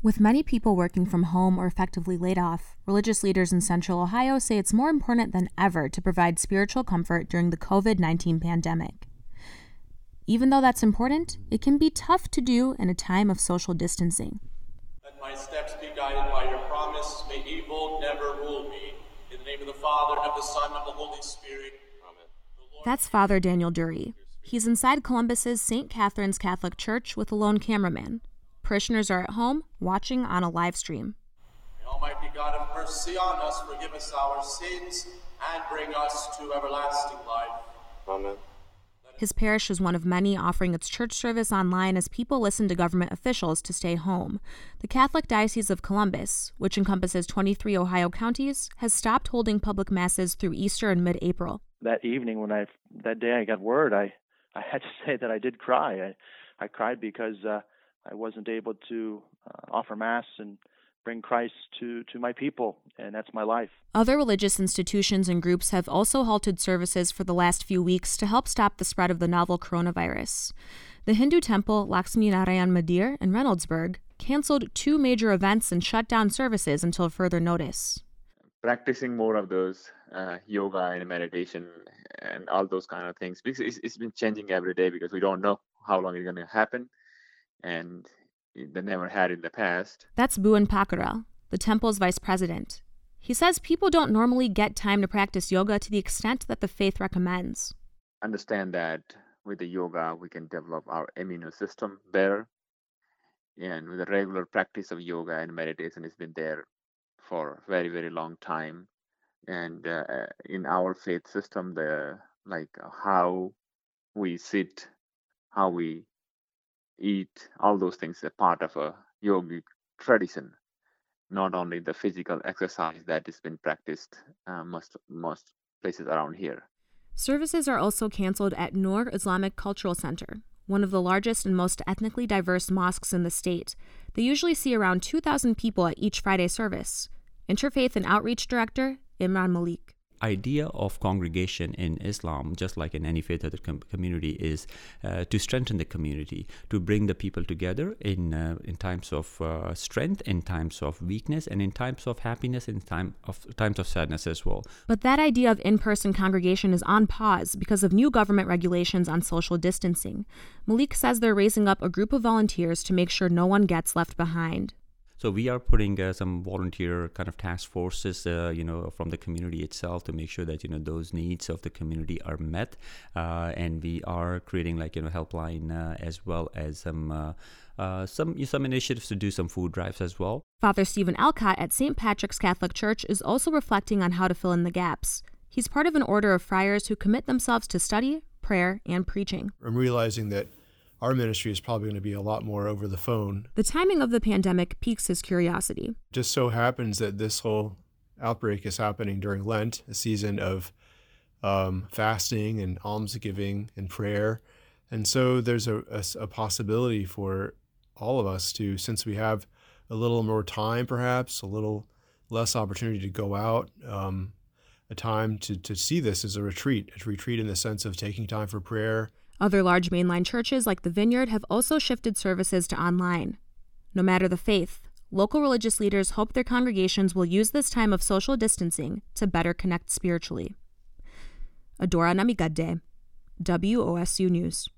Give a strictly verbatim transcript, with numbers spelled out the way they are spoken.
With many people working from home or effectively laid off, religious leaders in Central Ohio say it's more important than ever to provide spiritual comfort during the covid nineteen pandemic. Even though that's important, it can be tough to do in a time of social distancing. Let my steps be guided by your promise. May evil never rule me. In the name of the Father, and of the Son, and of the Holy Spirit. Amen. That's Father Daniel Dury. He's inside Columbus's Saint Catherine's Catholic Church with a lone cameraman. Parishioners are at home, watching on a live stream. May Almighty God have mercy on us, forgive us our sins, and bring us to everlasting life. Amen. His parish is one of many offering its church service online as people listen to government officials to stay home. The Catholic Diocese of Columbus, which encompasses twenty-three Ohio counties, has stopped holding public masses through Easter in mid-April. That evening, when I that day I got word, I, I had to say that I did cry. I, I cried because uh, I wasn't able to uh, offer Mass and bring Christ to, to my people, and that's my life. Other religious institutions and groups have also halted services for the last few weeks to help stop the spread of the novel coronavirus. The Hindu temple Lakshmi Narayan Mandir in Reynoldsburg canceled two major events and shut down services until further notice. Practicing more of those uh, yoga and meditation and all those kind of things, because it's, it's been changing every day because we don't know how long it's going to happen, and they never had in the past. That's Bhuvan Pakaral, the temple's vice president. He says people don't normally get time to practice yoga to the extent that the faith recommends. Understand that with the yoga, we can develop our immune system better. And with the regular practice of yoga and meditation, it's been there for a very, very long time. And uh, in our faith system, the like how we sit, how we eat, all those things are part of a yogic tradition, not only the physical exercise that has been practiced uh, most most places around here. Services are also canceled at Noor Islamic Cultural Center, one of the largest and most ethnically diverse mosques in the state. They usually see around two thousand people at each Friday service. Interfaith and Outreach Director Imran Malik. Idea of congregation in Islam, just like in any faith other com- community, is uh, to strengthen the community, to bring the people together in uh, in times of uh, strength, in times of weakness, and in times of happiness, in time of times of sadness as well. But that idea of in-person congregation is on pause because of new government regulations on social distancing. Malik says they're raising up a group of volunteers to make sure no one gets left behind. So we are putting uh, some volunteer kind of task forces, uh, you know, from the community itself to make sure that, you know, those needs of the community are met. Uh, and we are creating like, you know, helpline uh, as well as some uh, uh, some some initiatives to do some food drives as well. Father Stephen Alcott at Saint Patrick's Catholic Church is also reflecting on how to fill in the gaps. He's part of an order of friars who commit themselves to study, prayer, and preaching. I'm realizing that our ministry is probably going to be a lot more over the phone. The timing of the pandemic piques his curiosity. It just so happens that this whole outbreak is happening during Lent, a season of um, fasting and almsgiving and prayer. And so there's a, a, a possibility for all of us to, since we have a little more time perhaps, a little less opportunity to go out, um, a time to, to see this as a retreat, a retreat in the sense of taking time for prayer. Other large mainline churches like the Vineyard have also shifted services to online. No matter the faith, local religious leaders hope their congregations will use this time of social distancing to better connect spiritually. Adora Namigadde, W O S U News.